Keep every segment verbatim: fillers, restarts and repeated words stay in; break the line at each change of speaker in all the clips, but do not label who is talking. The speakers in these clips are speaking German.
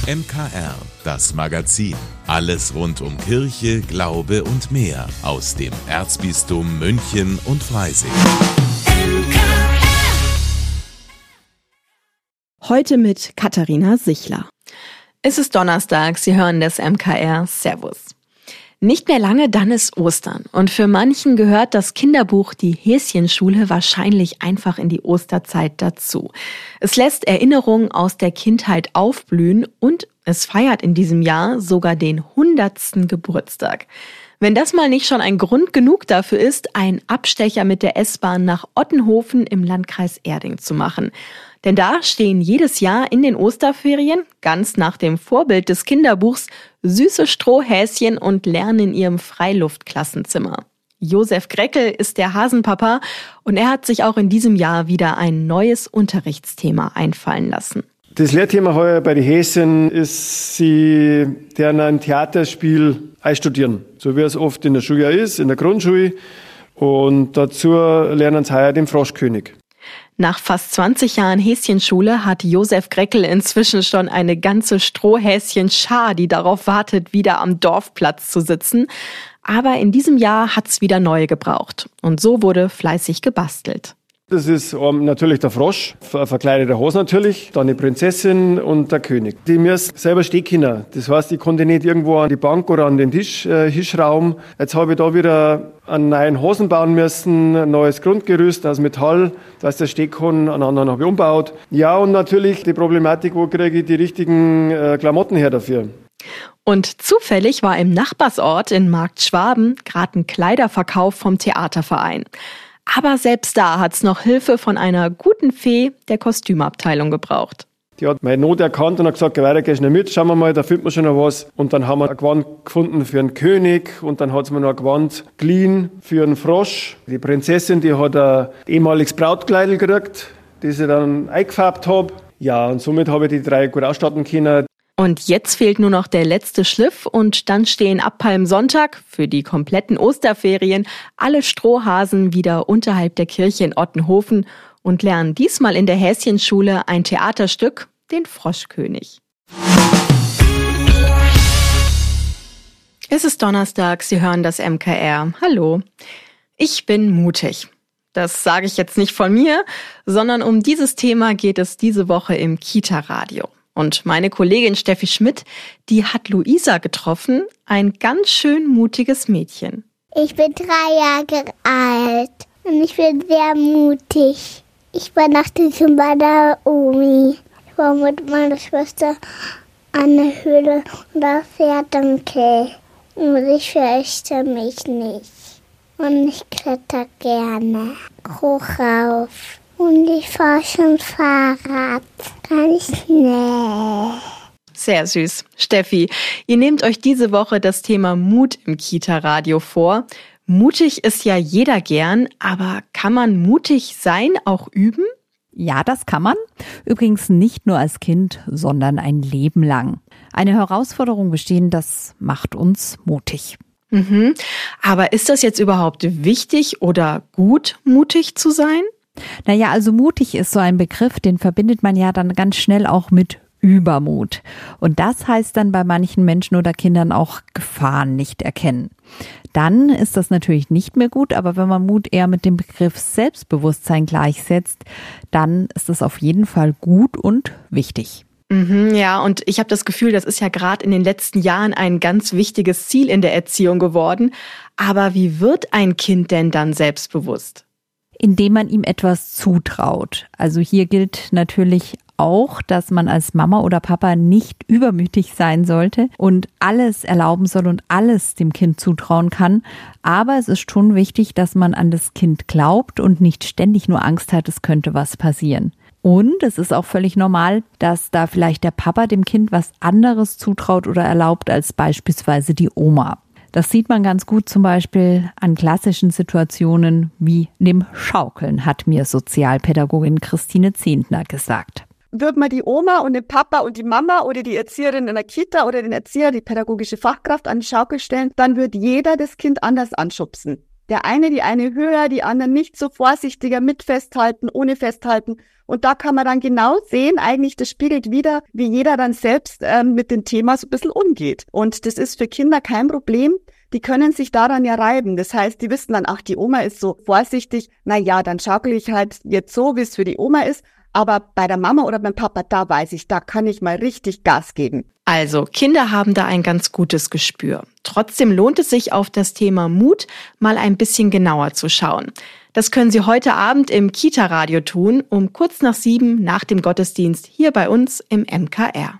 M K R, das Magazin. Alles rund um Kirche, Glaube und mehr aus dem Erzbistum München und Freising.
Heute mit Katharina Sichler. Es ist Donnerstag, Sie hören das M K R. Servus. Nicht mehr lange, dann ist Ostern. Und für manchen gehört das Kinderbuch Die Häschenschule wahrscheinlich einfach in die Osterzeit dazu. Es lässt Erinnerungen aus der Kindheit aufblühen und es feiert in diesem Jahr sogar den hundertsten Geburtstag. Wenn das mal nicht schon ein Grund genug dafür ist, einen Abstecher mit der S-Bahn nach Ottenhofen im Landkreis Erding zu machen. Denn da stehen jedes Jahr in den Osterferien, ganz nach dem Vorbild des Kinderbuchs, süße Strohhäschen und lernen in ihrem Freiluftklassenzimmer. Josef Greckel ist der Hasenpapa und er hat sich auch in diesem Jahr wieder ein neues Unterrichtsthema einfallen lassen.
Das Lehrthema heuer bei den Häschen ist, sie deren ein Theaterspiel einstudieren, so wie es oft in der Schule ist, in der Grundschule. Und dazu lernen sie heuer den Froschkönig.
Nach fast zwanzig Jahren Häschenschule hat Josef Greckel inzwischen schon eine ganze Strohhäschen-Schar, die darauf wartet, wieder am Dorfplatz zu sitzen. Aber in diesem Jahr hat's wieder neue gebraucht. Und so wurde fleißig gebastelt.
Das ist um, natürlich der Frosch, ein verkleideter Hase natürlich, dann die Prinzessin und der König. Die müssen selber stehen können. Das heißt, ich konnte nicht irgendwo an die Bank oder an den Tisch äh, hinschrauben. Jetzt habe ich da wieder einen neuen Hasen bauen müssen, ein neues Grundgerüst aus Metall, dass der stehen kann. Einen anderen habe ich umgebaut. Ja, und natürlich die Problematik, wo kriege ich die richtigen äh, Klamotten her dafür.
Und zufällig war im Nachbarsort in Markt Schwaben gerade ein Kleiderverkauf vom Theaterverein. Aber selbst da hat's noch Hilfe von einer guten Fee der Kostümabteilung gebraucht.
Die hat meine Not erkannt und hat gesagt, geh weiter, geh schnell mit, schauen wir mal, da findet man schon noch was. Und dann haben wir ein Gewand gefunden für einen König und dann hat's mir noch ein Gewand geliehen für einen Frosch. Die Prinzessin, die hat ein ehemaliges Brautkleidel gekriegt, das ich dann eingefärbt habe. Ja, und somit habe ich die drei gut ausstatten können.
Und jetzt fehlt nur noch der letzte Schliff und dann stehen ab Palmsonntag für die kompletten Osterferien alle Strohhasen wieder unterhalb der Kirche in Ottenhofen und lernen diesmal in der Häschenschule ein Theaterstück, den Froschkönig. Es ist Donnerstag, Sie hören das M K R. Hallo. Ich bin mutig. Das sage ich jetzt nicht von mir, sondern um dieses Thema geht es diese Woche im Kita-Radio. Und meine Kollegin Steffi Schmidt, die hat Luisa getroffen, ein ganz schön mutiges Mädchen.
Ich bin drei Jahre alt und ich bin sehr mutig. Ich war nachts bei meiner Omi. Ich war mit meiner Schwester an der Höhle und da fährt ein Kell. Und ich fürchte mich nicht. Und ich kletter gerne hoch rauf. Und ich fahre schon Fahrrad, ganz schnell.
Sehr süß. Steffi, ihr nehmt euch diese Woche das Thema Mut im Kita-Radio vor. Mutig ist ja jeder gern, aber kann man mutig sein auch üben?
Ja, das kann man. Übrigens nicht nur als Kind, sondern ein Leben lang. Eine Herausforderung bestehen, das macht uns mutig.
Mhm. Aber ist das jetzt überhaupt wichtig oder gut, mutig zu sein?
Naja, also mutig ist so ein Begriff, den verbindet man ja dann ganz schnell auch mit Übermut. Und das heißt dann bei manchen Menschen oder Kindern auch Gefahren nicht erkennen. Dann ist das natürlich nicht mehr gut, aber wenn man Mut eher mit dem Begriff Selbstbewusstsein gleichsetzt, dann ist das auf jeden Fall gut und wichtig.
Mhm, ja, und ich habe das Gefühl, das ist ja gerade in den letzten Jahren ein ganz wichtiges Ziel in der Erziehung geworden. Aber wie wird ein Kind denn dann selbstbewusst?
Indem man ihm etwas zutraut. Also hier gilt natürlich auch, dass man als Mama oder Papa nicht übermütig sein sollte und alles erlauben soll und alles dem Kind zutrauen kann. Aber es ist schon wichtig, dass man an das Kind glaubt und nicht ständig nur Angst hat, es könnte was passieren. Und es ist auch völlig normal, dass da vielleicht der Papa dem Kind was anderes zutraut oder erlaubt als beispielsweise die Oma. Das sieht man ganz gut zum Beispiel an klassischen Situationen wie dem Schaukeln, hat mir Sozialpädagogin Christine Zehntner gesagt.
Würde man die Oma und den Papa und die Mama oder die Erzieherin in der Kita oder den Erzieher, die pädagogische Fachkraft an die Schaukel stellen, dann würde jeder das Kind anders anschubsen. Der eine, die eine höher, die anderen nicht so vorsichtiger mit festhalten, ohne festhalten. Und da kann man dann genau sehen, eigentlich, das spiegelt wieder, wie jeder dann selbst ähm, mit dem Thema so ein bisschen umgeht. Und das ist für Kinder kein Problem. Die können sich daran ja reiben. Das heißt, die wissen dann, ach, die Oma ist so vorsichtig. Na ja, dann schaukel ich halt jetzt so, wie es für die Oma ist. Aber bei der Mama oder beim Papa, da weiß ich, da kann ich mal richtig Gas geben.
Also, Kinder haben da ein ganz gutes Gespür. Trotzdem lohnt es sich, auf das Thema Mut mal ein bisschen genauer zu schauen. Das können Sie heute Abend im Kita-Radio tun, um kurz nach sieben nach dem Gottesdienst hier bei uns im M K R.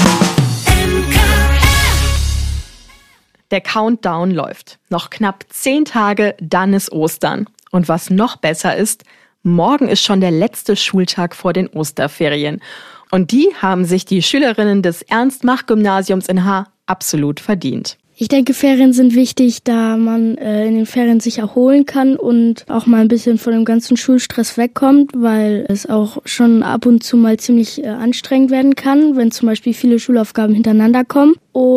Der Countdown läuft. Noch knapp zehn Tage, dann ist Ostern. Und was noch besser ist, morgen ist schon der letzte Schultag vor den Osterferien. Und die haben sich die Schülerinnen des Ernst-Mach-Gymnasiums in Haar absolut verdient.
Ich denke, Ferien sind wichtig, da man äh, in den Ferien sich erholen kann und auch mal ein bisschen von dem ganzen Schulstress wegkommt, weil es auch schon ab und zu mal ziemlich äh, anstrengend werden kann, wenn zum Beispiel viele Schulaufgaben hintereinander kommen.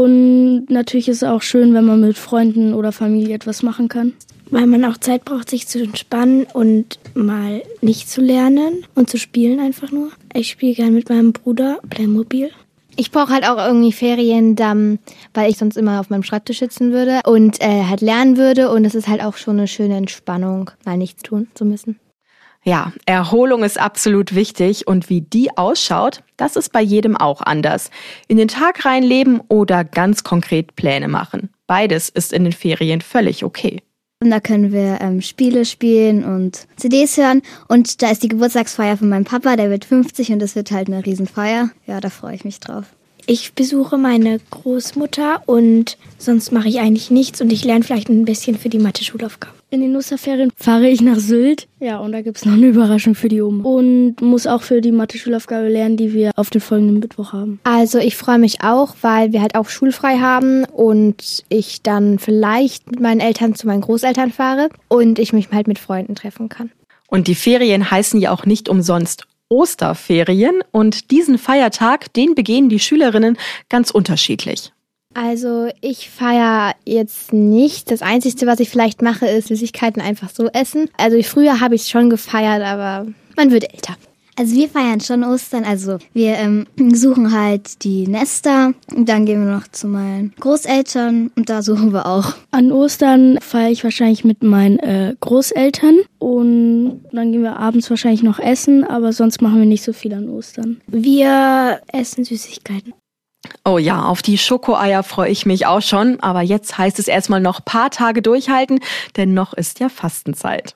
Und natürlich ist es auch schön, wenn man mit Freunden oder Familie etwas machen kann.
Weil man auch Zeit braucht, sich zu entspannen und mal nicht zu lernen und zu spielen einfach nur. Ich spiele gerne mit meinem Bruder Playmobil.
Ich brauche halt auch irgendwie Ferien, dann, weil ich sonst immer auf meinem Schreibtisch sitzen würde und äh, halt lernen würde. Und es ist halt auch schon eine schöne Entspannung, mal nichts tun zu müssen.
Ja, Erholung ist absolut wichtig und wie die ausschaut, das ist bei jedem auch anders. In den Tag reinleben oder ganz konkret Pläne machen. Beides ist in den Ferien völlig okay.
Und da können wir ähm, Spiele spielen und C Ds hören. Und da ist die Geburtstagsfeier von meinem Papa, der wird fünfzig und das wird halt eine Riesenfeier. Ja, da freue ich mich drauf.
Ich besuche meine Großmutter und sonst mache ich eigentlich nichts und ich lerne vielleicht ein bisschen für die Mathe-Schulaufgabe.
In den Osterferien fahre ich nach Sylt. Ja, und da gibt's noch eine Überraschung für die Oma. Und muss auch für die Mathe-Schulaufgabe lernen, die wir auf den folgenden Mittwoch haben.
Also ich freue mich auch, weil wir halt auch schulfrei haben und ich dann vielleicht mit meinen Eltern zu meinen Großeltern fahre und ich mich halt mit Freunden treffen kann.
Und die Ferien heißen ja auch nicht umsonst Osterferien und diesen Feiertag, den begehen die Schülerinnen ganz unterschiedlich.
Also ich feiere jetzt nicht. Das Einzige, was ich vielleicht mache, ist Süßigkeiten einfach so essen. Also früher habe ich es schon gefeiert, aber man wird älter.
Also wir feiern schon Ostern, also wir ähm, suchen halt die Nester und dann gehen wir noch zu meinen Großeltern und da suchen wir auch.
An Ostern feiere ich wahrscheinlich mit meinen äh, Großeltern und dann gehen wir abends wahrscheinlich noch essen, aber sonst machen wir nicht so viel an Ostern.
Wir essen Süßigkeiten.
Oh ja, auf die Schokoeier freue ich mich auch schon, aber jetzt heißt es erstmal noch ein paar Tage durchhalten, denn noch ist ja Fastenzeit.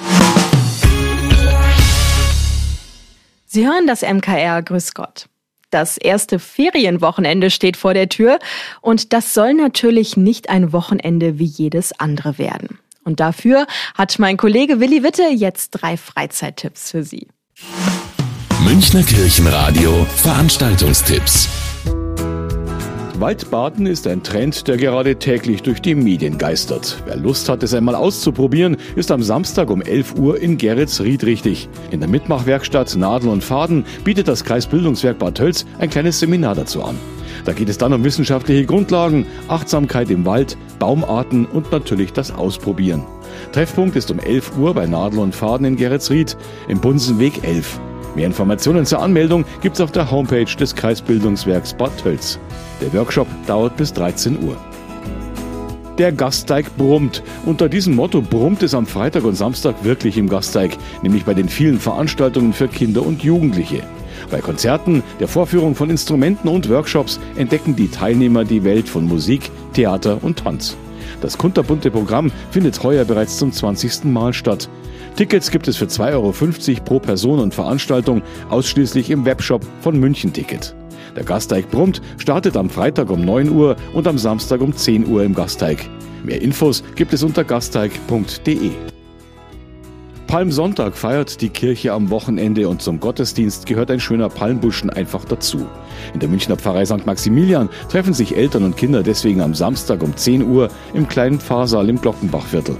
Sie hören das M K R, grüß Gott. Das erste Ferienwochenende steht vor der Tür und das soll natürlich nicht ein Wochenende wie jedes andere werden. Und dafür hat mein Kollege Willi Witte jetzt drei Freizeittipps für Sie.
Münchner Kirchenradio Veranstaltungstipps.
Waldbaden ist ein Trend, der gerade täglich durch die Medien geistert. Wer Lust hat, es einmal auszuprobieren, ist am Samstag um elf Uhr in Geretsried richtig. In der Mitmachwerkstatt Nadel und Faden bietet das Kreisbildungswerk Bad Tölz ein kleines Seminar dazu an. Da geht es dann um wissenschaftliche Grundlagen, Achtsamkeit im Wald, Baumarten und natürlich das Ausprobieren. Treffpunkt ist um elf Uhr bei Nadel und Faden in Geretsried im Bunsenweg elf. Mehr Informationen zur Anmeldung gibt's auf der Homepage des Kreisbildungswerks Bad Tölz. Der Workshop dauert bis dreizehn Uhr. Der Gasteig brummt. Unter diesem Motto brummt es am Freitag und Samstag wirklich im Gasteig, nämlich bei den vielen Veranstaltungen für Kinder und Jugendliche. Bei Konzerten, der Vorführung von Instrumenten und Workshops entdecken die Teilnehmer die Welt von Musik, Theater und Tanz. Das kunterbunte Programm findet heuer bereits zum zwanzigsten Mal statt. Tickets gibt es für zwei Euro fünfzig pro Person und Veranstaltung, ausschließlich im Webshop von München Ticket. Der Gasteig brummt startet am Freitag um neun Uhr und am Samstag um zehn Uhr im Gasteig. Mehr Infos gibt es unter gasteig punkt de. Palmsonntag feiert die Kirche am Wochenende und zum Gottesdienst gehört ein schöner Palmbuschen einfach dazu. In der Münchner Pfarrei Sankt Maximilian treffen sich Eltern und Kinder deswegen am Samstag um zehn Uhr im kleinen Pfarrsaal im Glockenbachviertel.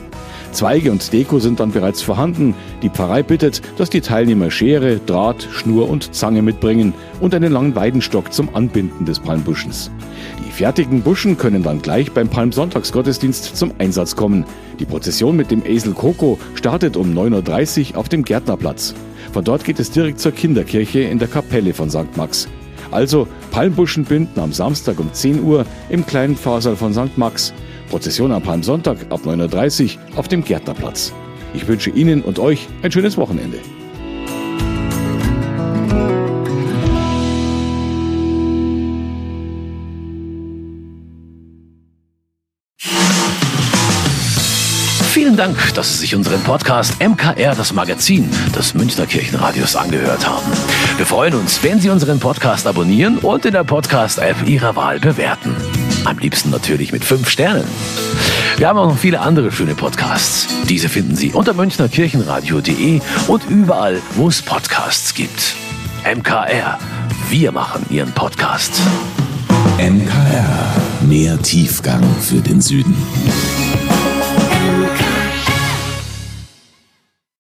Zweige und Deko sind dann bereits vorhanden. Die Pfarrei bittet, dass die Teilnehmer Schere, Draht, Schnur und Zange mitbringen und einen langen Weidenstock zum Anbinden des Palmbuschens. Die fertigen Buschen können dann gleich beim Palmsonntagsgottesdienst zum Einsatz kommen. Die Prozession mit dem Esel Coco startet um neun Uhr dreißig auf dem Gärtnerplatz. Von dort geht es direkt zur Kinderkirche in der Kapelle von Sankt Max. Also Palmbuschen binden am Samstag um zehn Uhr im kleinen Pfarrsaal von Sankt Max. Prozession am Palmsonntag ab neun Uhr dreißig auf dem Gärtnerplatz. Ich wünsche Ihnen und euch ein schönes Wochenende.
Vielen Dank, dass Sie sich unseren Podcast M K R, das Magazin des Münchner Kirchenradios, angehört haben. Wir freuen uns, wenn Sie unseren Podcast abonnieren und in der Podcast-App Ihrer Wahl bewerten. Am liebsten natürlich mit fünf Sternen. Wir haben auch noch viele andere schöne Podcasts. Diese finden Sie unter münchner kirchenradio punkt de und überall, wo es Podcasts gibt. M K R, wir machen Ihren Podcast.
M K R, mehr Tiefgang für den Süden.